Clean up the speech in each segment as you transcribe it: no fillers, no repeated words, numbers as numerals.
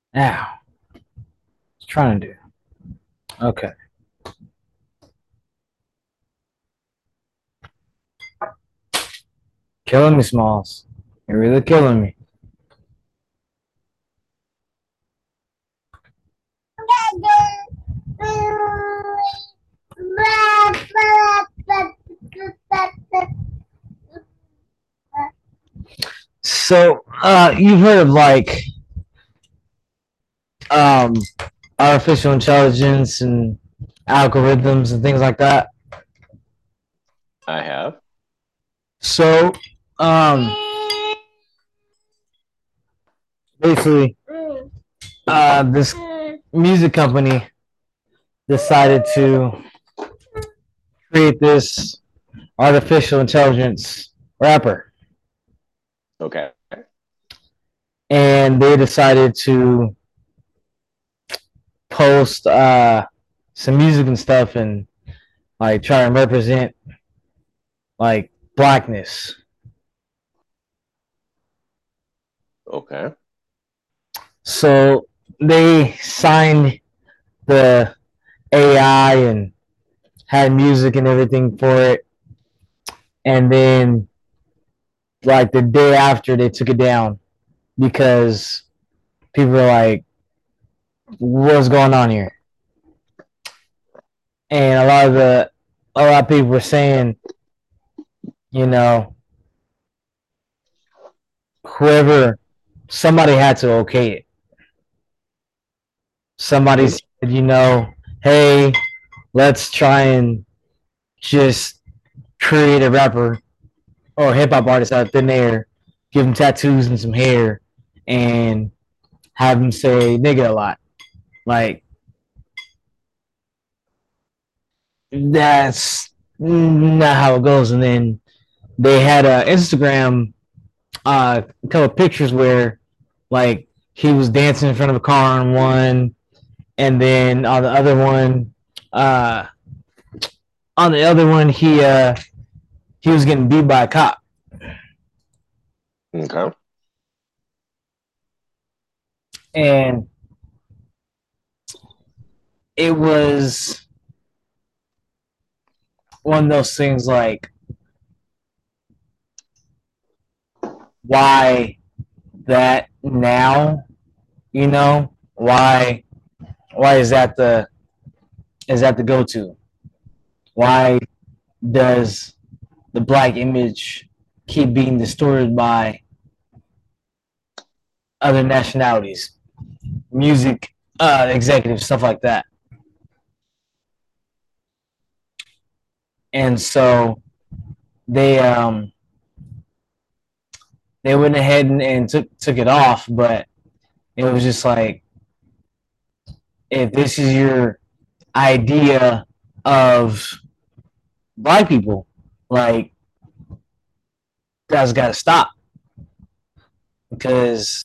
Now, what's trying to do? Okay. Killing me, Smalls. You're really killing me. So, you've heard of like um, artificial intelligence and algorithms and things like that. I have. So, um, basically, this music company decided to create this artificial intelligence rapper, Okay. and they decided to post some music and stuff and like try and represent like blackness. Okay. So they signed the AI and had music and everything for it, and then like the day after they took it down because people were like, "What's going on here?" And a lot of people were saying, you know, whoever somebody had to okay it. Somebody Mm, said, hey, let's try and just create a rapper or hip hop artist out of thin air, give him tattoos and some hair, and have him say nigga a lot. Like, that's not how it goes. And then they had a Instagram, a couple of pictures where, like, he was dancing in front of a car on one, and then uh, on the other one, he was getting beat by a cop, okay. and it was one of those things like, why that now? Why is that the go to? Why does the black image keep being distorted by other nationalities, music executives, stuff like that? And so they um they went ahead and took it off, but it was just like, if this is your idea of black people, like, that's got to stop, because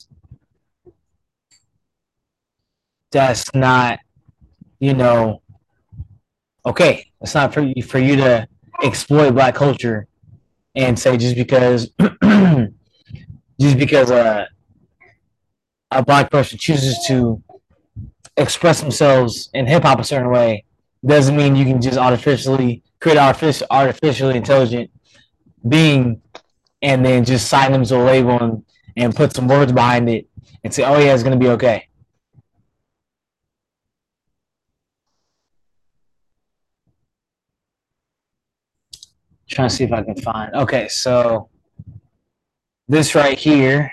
that's not, you know, okay. It's not for you to exploit black culture and say just because just because a black person chooses to express themselves in hip hop a certain way doesn't mean you can just artificially create artificially intelligent being and then just sign them to a label and put some words behind it and say, oh yeah, it's gonna be okay. Trying to see if I can find. Okay, so this right here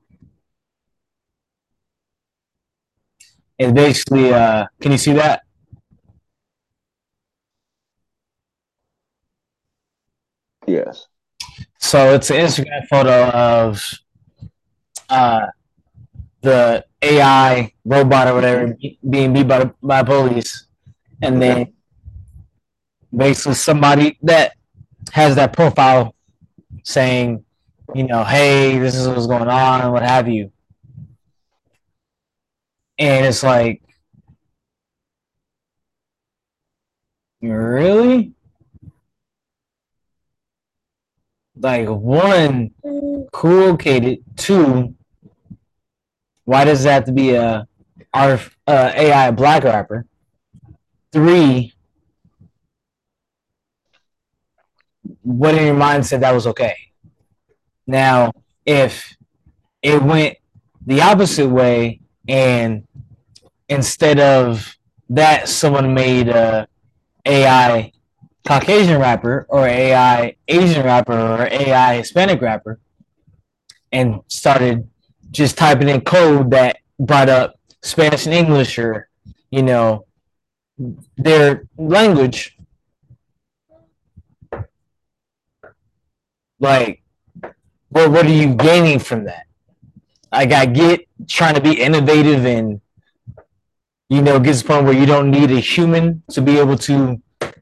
is basically. Can you see that? Yes. So it's an Instagram photo of uh, the AI robot or whatever being beat by police, and Okay. then basically somebody that has that profile saying, hey, this is what's going on and what have you. And it's like, really? Like, one, cool, okay. Two, why does that have to be a are AI black rapper. 3, what in your mind said that was okay? Now, if it went the opposite way, and instead of that, someone made a AI Caucasian rapper or AI Asian rapper or AI Hispanic rapper and started just typing in code that brought up Spanish and English or, you know, their language, like, what are you gaining from that? Like, I get trying to be innovative and, get to the point where you don't need a human to be able to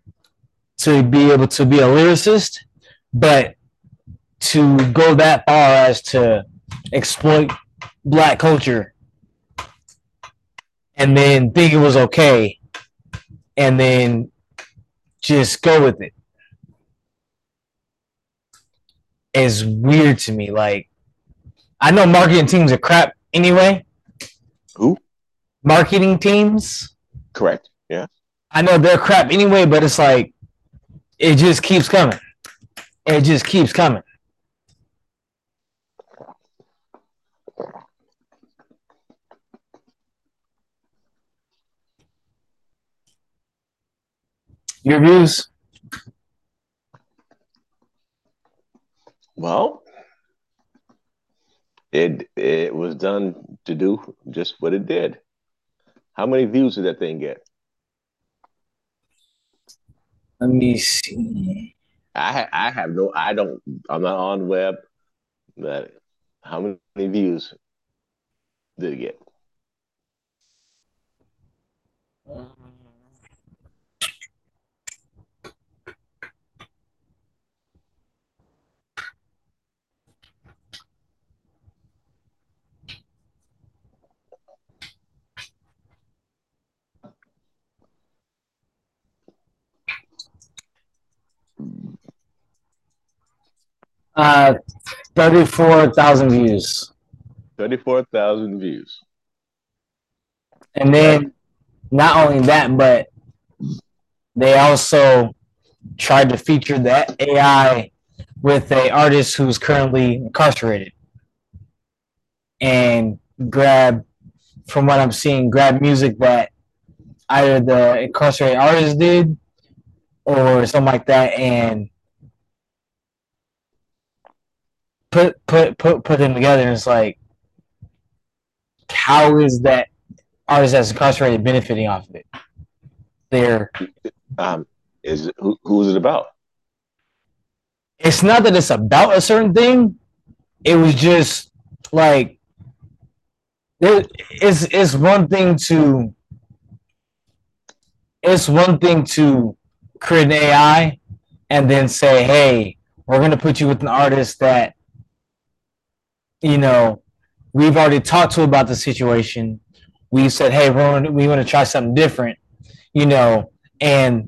be a lyricist, but to go that far as to exploit black culture and then think it was okay and then just go with it is weird to me. Like, I know marketing teams are crap anyway. Who? Marketing teams. Correct. Yeah. I know they're crap anyway, but it's like it just keeps coming. It just keeps coming. Your views? Well, it was done to do just what it did. How many views did that thing get? Let me see. I have no. I don't. I'm not on web. But how many views did it get? 34,000 views. 34,000 views. And then not only that, but they also tried to feature that AI with a artist who's currently incarcerated and grab, from what I'm seeing, grab music that either the incarcerated artist did or something like that, and put them together. And it's like, how is that artist that's incarcerated benefiting off of it? They're Is it, who's it about? It's not that it's about a certain thing. It was just like it's one thing to create an AI and then say, hey, we're gonna put you with an artist that you know we've already talked to about the situation. We said, hey, we want to try something different, and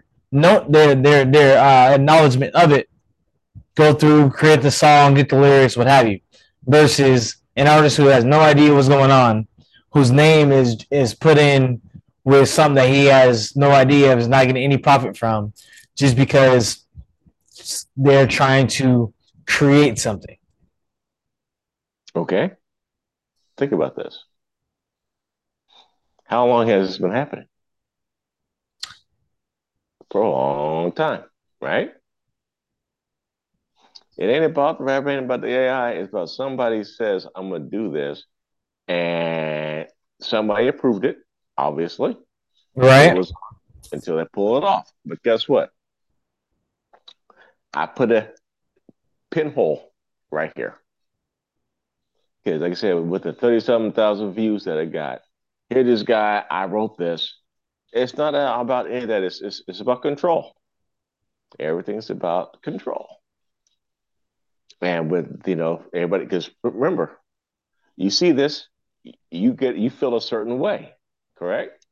their acknowledgement of it, go through, create the song, get the lyrics, what have you, versus an artist who has no idea what's going on, whose name is put in with something that he has no idea of, is not getting any profit from, just because they're trying to create something. Okay. Think about this. How long has this been happening? For a long time, right? It ain't about the rapper, ain't about the AI. It's about somebody says, I'm going to do this. And somebody approved it, obviously. Right. It was until they pull it off. But guess what? I put a pinhole right here. Because, like I said, with the 37,000 views that I got, here, this guy, I wrote this. It's not about any of that. It's about control. Everything's about control. And with, everybody, because remember, you see this, you feel a certain way, correct?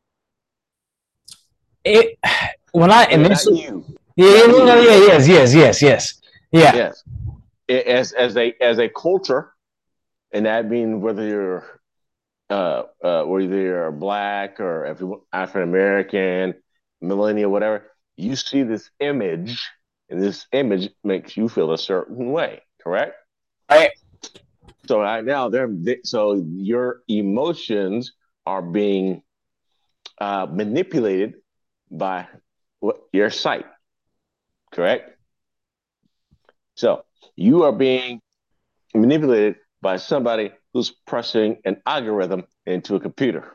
It when I initially, not you, yeah, yes, yeah, yes, as a culture, and that means whether you're whether you're black or African American, millennial, whatever, you see this image, and this image makes you feel a certain way, correct? Right. So right now, so your emotions are being manipulated by your sight, correct? So you are being manipulated by somebody who's pressing an algorithm into a computer.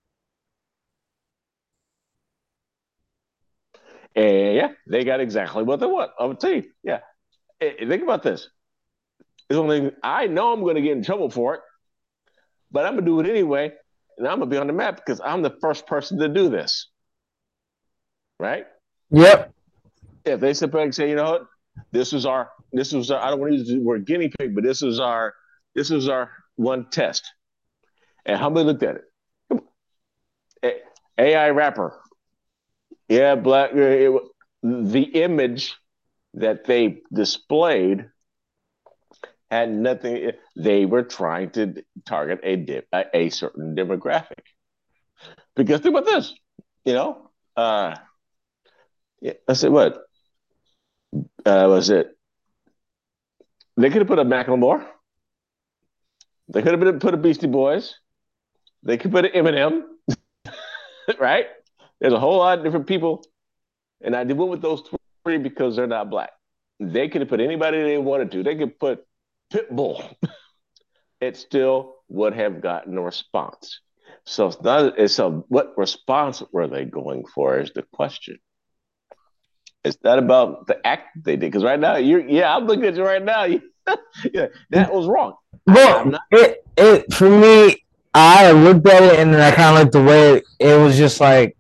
And yeah, they got exactly what they want. I'll tell you. Yeah. Think about this. It's only I know I'm going to get in trouble for it, but I'm going to do it anyway. And I'm going to be on the map because I'm the first person to do this. Right? Yep. If they sit back and say, you know what, I don't want to use the word guinea pig, but this is our one test. And how many looked at it? AI rapper. Yeah, the image that they displayed had nothing. They were trying to target a certain demographic. Because think about this, you know. Yeah, I said what was it? They could have put a Macklemore. They could have put a Beastie Boys. They could put an Eminem, right? There's a whole lot of different people, and I did went with those three because they're not black. They could have put anybody they wanted to. They could put Pitbull. It still would have gotten a response. So it's not. So what response were they going for? Is the question. It's not about the act they did. Because right now, yeah, I'm looking at you right now. Yeah, that was wrong. I'm Well, not. it for me, I looked at it and then I kind of looked away. It was just like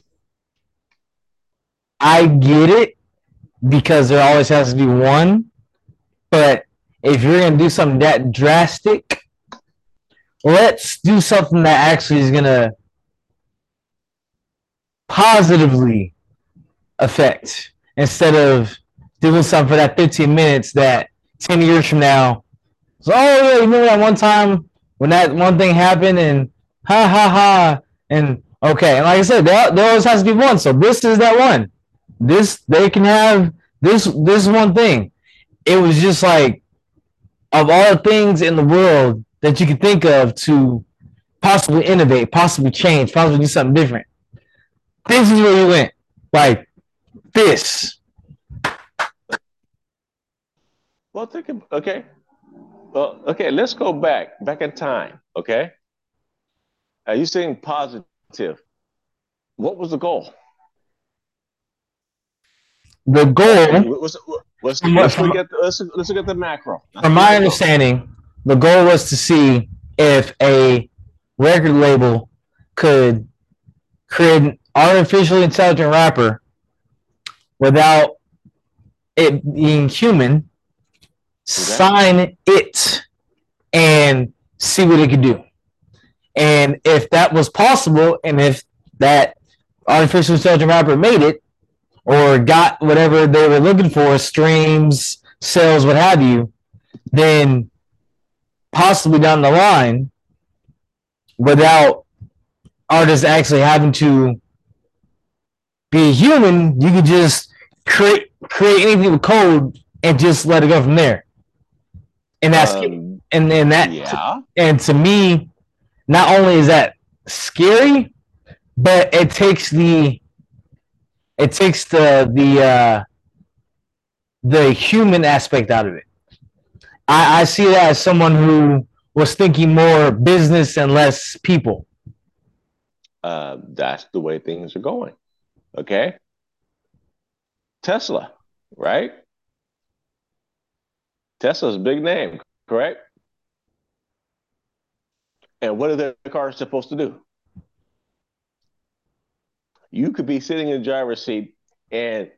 I get it because there always has to be one, but if you're gonna do something that drastic, let's do something that actually is gonna positively affect instead of doing something for that 15 minutes that 10 years from now. So, oh yeah, you remember that one time when that one thing happened and ha ha ha and okay, and like I said, there always has to be one. So this is that one. This they can have this one thing. It was just like of all the things in the world that you could think of to possibly innovate, possibly change, possibly do something different. This is where you went. Like this. Well, okay. Well, okay. Let's go back in time. Okay. Are you saying positive? What was the goal? The Okay. goal, Let's look at the macro. Not from the my micro. understanding, the goal was to see if a record label could create an artificially intelligent rapper without it being human, Okay. sign it, and see what it could do. And if that was possible, and if that artificial intelligent rapper made it, or got whatever they were looking for, streams, sales, what have you, then possibly down the line, without artists actually having to be human, you could just create anything with code and just let it go from there. And that's Um. and that Yeah. and to me, not only is that scary, but it takes the human aspect out of it. I see that as someone who was thinking more business and less people. That's the way things are going. Okay. Tesla, right? Tesla's a big name, correct? And what are their cars supposed to do? You could be sitting in the driver's seat, and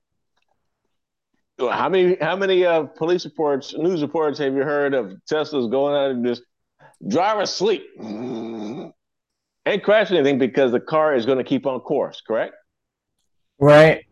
how many police reports, news reports have you heard of Teslas going out and just driver sleep and crash anything because the car is going to keep on course, correct? Right.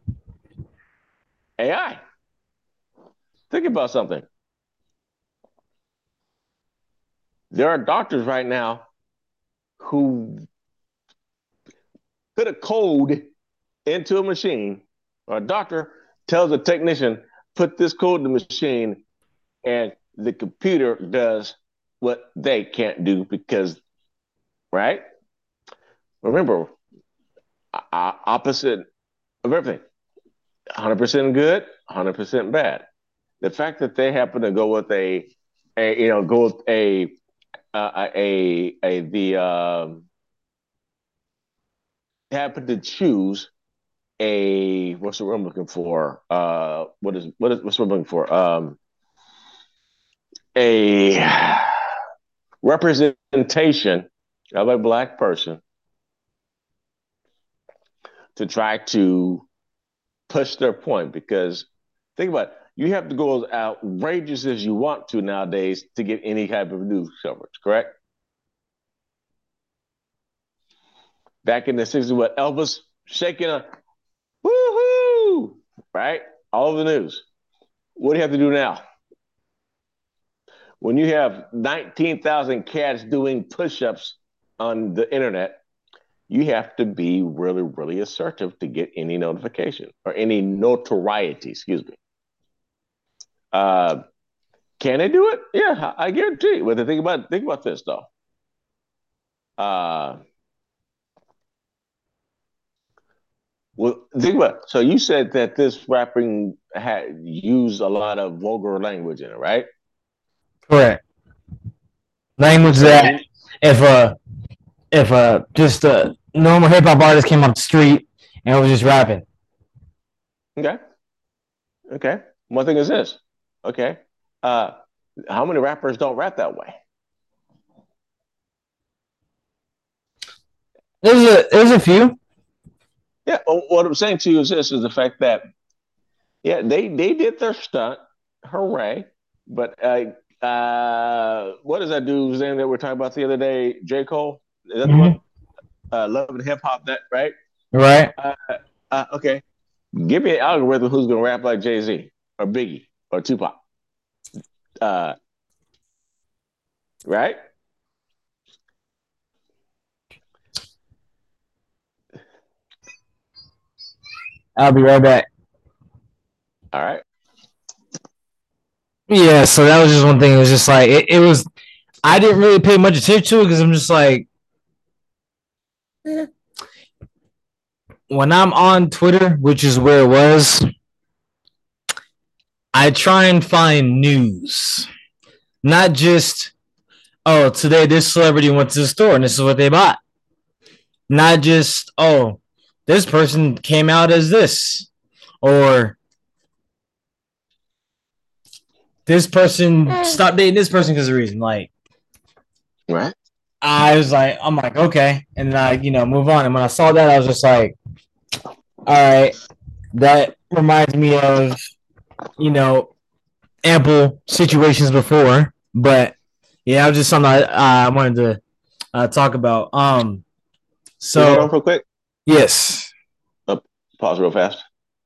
AI. Think about something. There are doctors right now who put a code into a machine, or a doctor tells a technician, put this code in the machine, and the computer does what they can't do because, right? Remember, opposite of everything, 100% good, 100% bad. The fact that they happen to go with go with the happen to choose a what's the word I'm looking for? What's the word I'm looking for? A representation of a black person to try to push their point because think about it, you have to go as outrageous as you want to nowadays to get any type of news coverage, correct? Back in the 60s, what Elvis shaking a woohoo, right? All of the news. What do you have to do now? When you have 19,000 cats doing push ups on the internet, you have to be really, really assertive to get any notification or any notoriety, excuse me. Uh, can they do it? Yeah, I guarantee you. But think about this though. Uh, well, think about it. So you said that this rapping had used a lot of vulgar language in it, right? Correct. Language that So if just a normal hip hop artist came up the street and was just rapping. okay, okay. One thing is this. Okay, uh, how many rappers don't rap that way? There's a few. Yeah. Well, what I'm saying to you is this: is the fact that yeah, they did their stunt, hooray! But what is that dude's name that we are talking about the other day? J Cole. Is that the one? Mm-hmm. Love and Hip Hop. That right? Right. Uh, okay. Give me an algorithm who's gonna rap like Jay Z or Biggie or Tupac. Uh, right? I'll be right back. All right. Yeah, so that was just one thing. It was just like it was. I didn't really pay much attention to it because I'm just like when I'm on Twitter, which is where it was. I try and find news, not just today this celebrity went to the store and this is what they bought. Not just this person came out as this or this person stopped dating this person because of the reason. Like Right. I'm like, okay. And then I, move on. And when I saw that, I was just like, all right, that reminds me of, you know, ample situations before. But yeah, it was just something I wanted to talk about. Can you hold on So real quick? yes. Oh, pause real fast.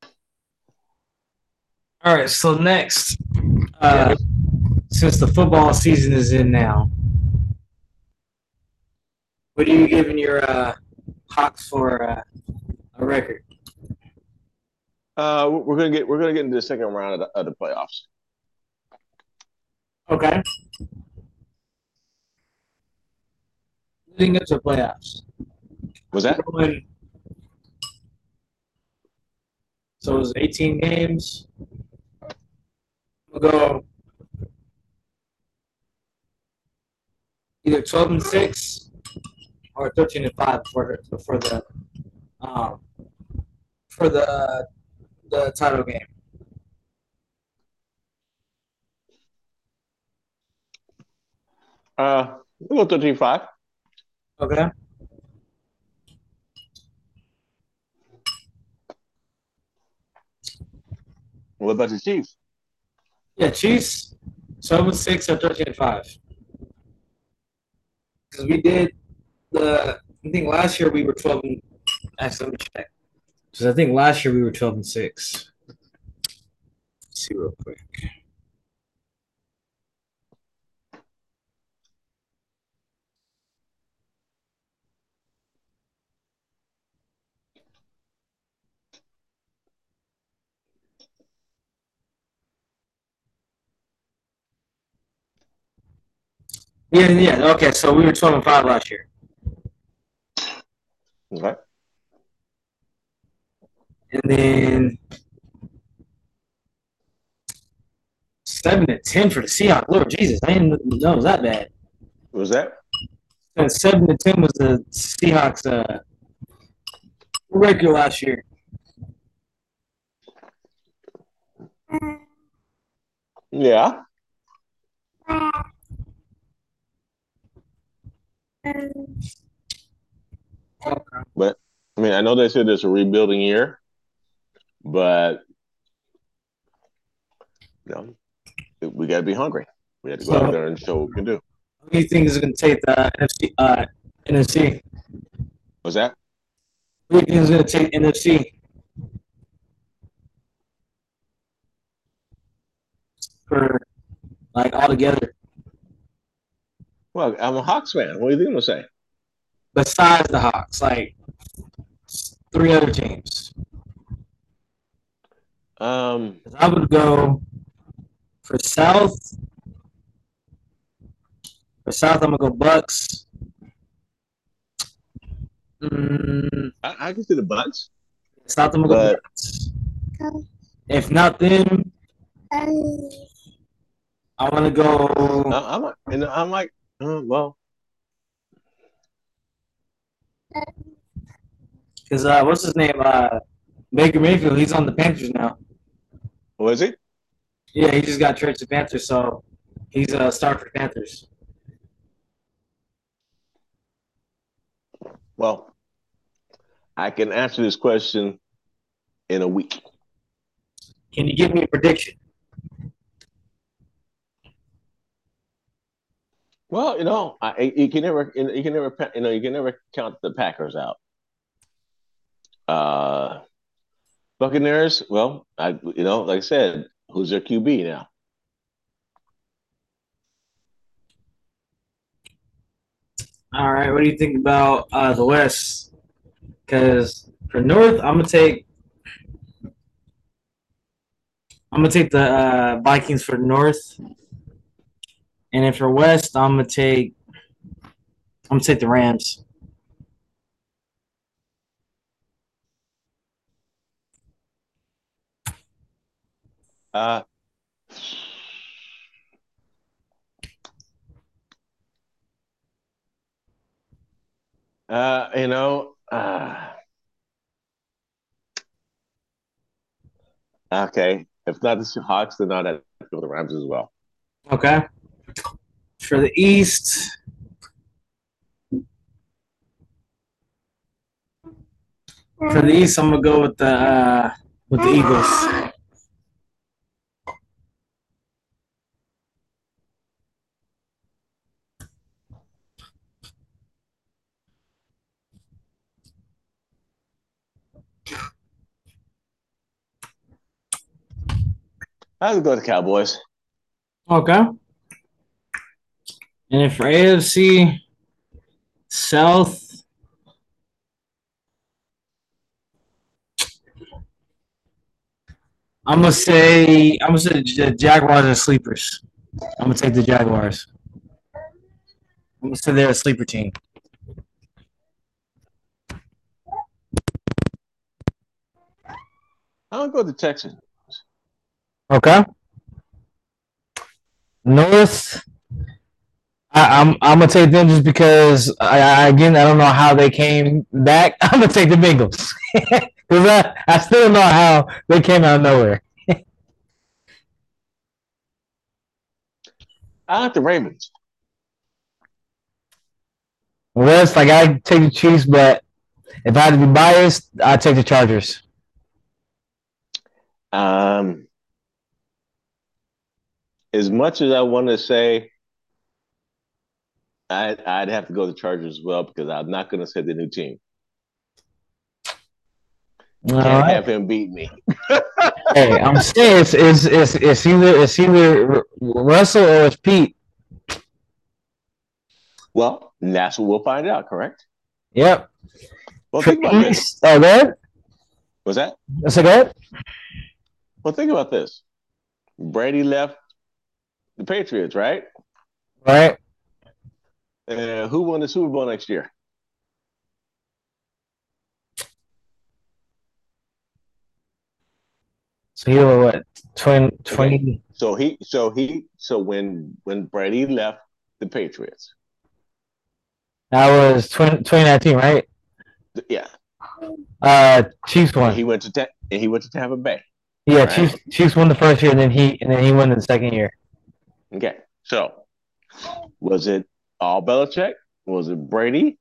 All right. So next, Yeah. uh, since the football season is in now, what are you giving your Hawks for a record? We're gonna get into the second round of the playoffs. Okay. Leading up to the playoffs. Was I'm that? going, so it was 18 games. We'll go either 12-6 or 13-5 um, for the title game. We'll go 13-5. Okay. What about the Chiefs? Yeah, Chiefs 12-6 or 13-5. Because we did I think last year we were 12 and actually let me check. Because I think last year we were 12-6. Let's see real quick. Yeah, yeah. Okay, so we were 12-5 last year, Okay. and then 7-10 for the Seahawks. Lord Jesus, I didn't know it was that bad. What was that? And 7-10 was the Seahawks record last year. Yeah. Okay. But I mean, I know they said it's a rebuilding year, but you know, we got to be hungry. We had to go out So, there and show what we can do. who do you think is going to take the NFC? NFC. Was that? Who do you think is going to take NFC for like all together? Well, I'm a Hawks fan. What do you think I'm gonna say? Besides the Hawks, like three other teams. Um, I would go for South. For South, I'm gonna go Bucks. Mm, I can see the Bucks, South, I'm gonna go but Bucks. If not them, I want to go I'm like, well, because what's his name? Baker Mayfield. He's on the Panthers now. was it? Yeah, he just got traded to Panthers, so he's a star for Panthers. Well, I can answer this question in a week. Can you give me a prediction? Well, you can never, you can never count the Packers out. Uh, Buccaneers. Well, like I said, who's their QB now? All right, what do you think about the West? Because for North, I'm gonna take the Vikings for North, and then for West, I'm gonna take the Rams. Uh, uh, you know, uh, okay. If not the Hawks, then I'd have to go with the Rams as well. Okay. For the East, I'm gonna go with the Eagles. I would go with the Cowboys. Okay. And then for AFC South, I'm gonna say the Jaguars are sleepers. I'm gonna take the Jaguars. I'm gonna say they're a sleeper team. I would go with the Texans. Okay. North, I'm gonna take them just because again I don't know how they came back. I'm gonna take the Bengals because I still don't know how they came out of nowhere. I like the Ravens. West, like I take the Chiefs, but if I had to be biased, I'd take the Chargers. Um, as much as I want to say, I'd have to go the Chargers as well because I'm not going to say the new team. All Can't right. have him beat me. Hey, I'm saying it's either Russell or it's Pete. Well, that's what we'll find out, correct? Yep. Well, For think about the this. East, oh, good. Was that? That's a good. Well, think about this. Brady left the Patriots, right? Right. Who won the Super Bowl next year? So he was what 20, Okay, 20. so when Brady left the Patriots, That was 2019, right? yeah, Chiefs and won. he went to Tampa Bay, Yeah, right? Chiefs won the first year, and then he won the second year. Okay, so was it all Belichick? Was it Brady?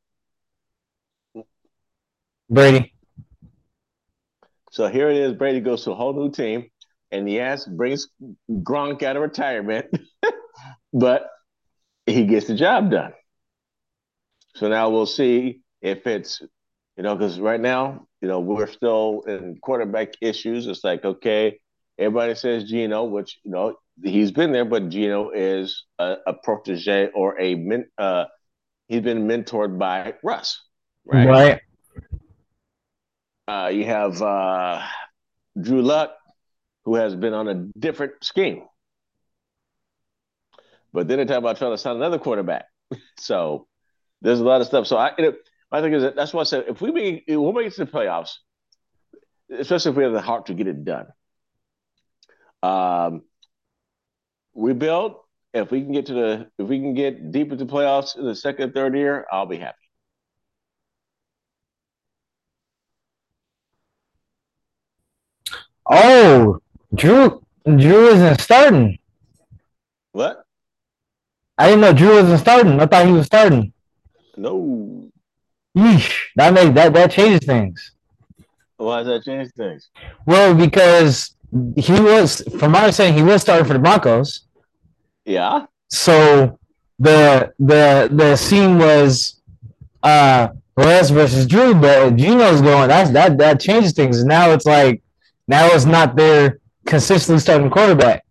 Brady. So here it is. Brady goes to a whole new team, and brings Gronk out of retirement, but he gets the job done. So now we'll see if it's, because right now, we're still in quarterback issues. It's like, okay, everybody says Geno, which, he's been there, but Geno is a protege or he's been mentored by Russ, right? Right. You have Drew Luck, who has been on a different scheme. But then they talk about trying to sign another quarterback. So there's a lot of stuff. So my thing is that's why I said if we'll make it to the playoffs, especially if we have the heart to get it done. Um, Rebuild. If we can get deep into the playoffs in the second, third year, I'll be happy. Oh, Drew isn't starting. What? I didn't know Drew wasn't starting. I thought he was starting. No. Yeesh. That changes things. Why does that change things? Well, because he was, from my understanding, he was starting for the Broncos. Yeah. So the scene was Russ versus Drew, but Geno's going. That changes things. Now it's like now it's not their consistently starting quarterback.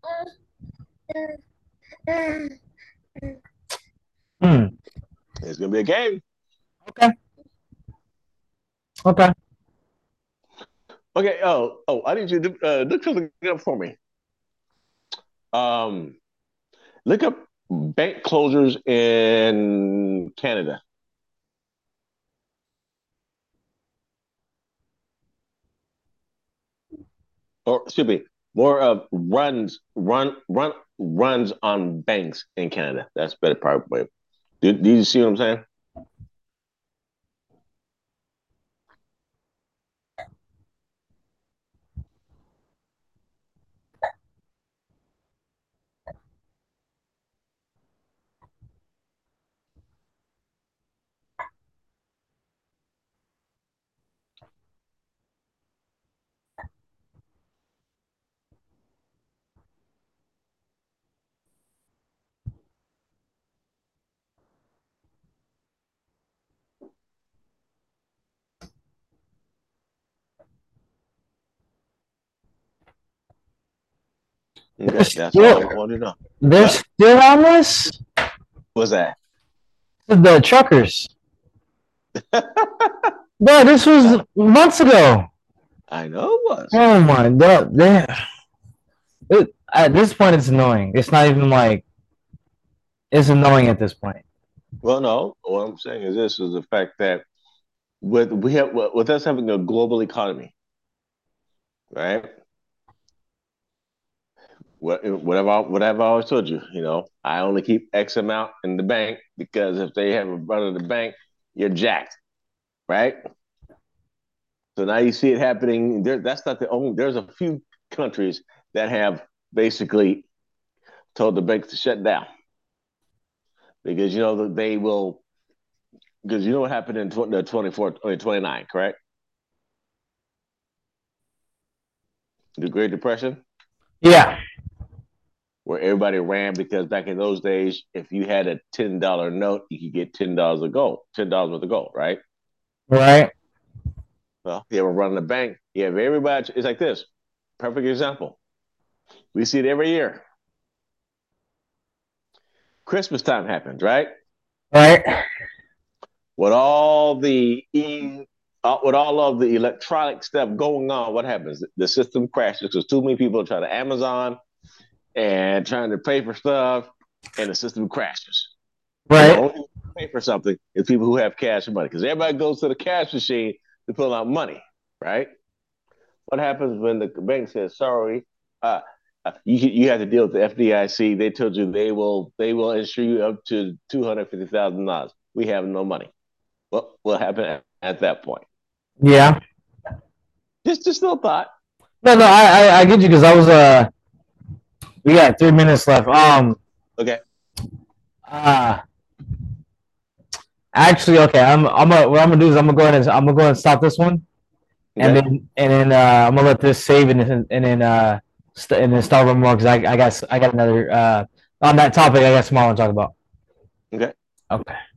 Hmm. It's gonna be a game. Okay. Okay. Okay. I need you to look something up for me. Um, Look up bank closures in Canada. Or excuse me, more of runs on banks in Canada. That's better probably. Do you see what I'm saying? They're Okay, that's all still I want to know. they're What still on this. was that? The truckers. Bro, this was months ago. I know it was. Oh my god. At this point, it's annoying. It's not even like it's annoying at this point. Well, no. What I'm saying is this: is the fact that with us having a global economy, right? Whatever I always told you, I only keep X amount in the bank because if they have a run in the bank, you're jacked, right? So now you see it happening. That's not the only. There's a few countries that have basically told the banks to shut down because that they will. Because you know what happened in the 24, 29, correct? The Great Depression, Yeah. where everybody ran because back in those days, if you had a $10 note, you could get $10 of gold, $10 worth of gold, right? Right. Well, you ever run the bank, you have everybody. It's like this. Perfect example. We see it every year. Christmas time happens, right? Right. With all the with all of the electronic stuff going on, what happens? The system crashes because too many people are trying to Amazon and trying to pay for stuff, and the system crashes. And the Right. only pay for something is people who have cash and money because everybody goes to the cash machine to pull out money, right? What happens when the bank says sorry? You have to deal with the FDIC. They told you they will insure you up to $250,000. We have no money. What happened at that point? Yeah. Just no thought. No, I get you because I was we got 3 minutes left. Okay. Uh actually, okay. What I'm gonna do is I'm gonna go ahead and stop this one, and Okay. then I'm gonna let this save and then start one more because I got another on that topic. I got some more I want to talk about. Okay. Okay.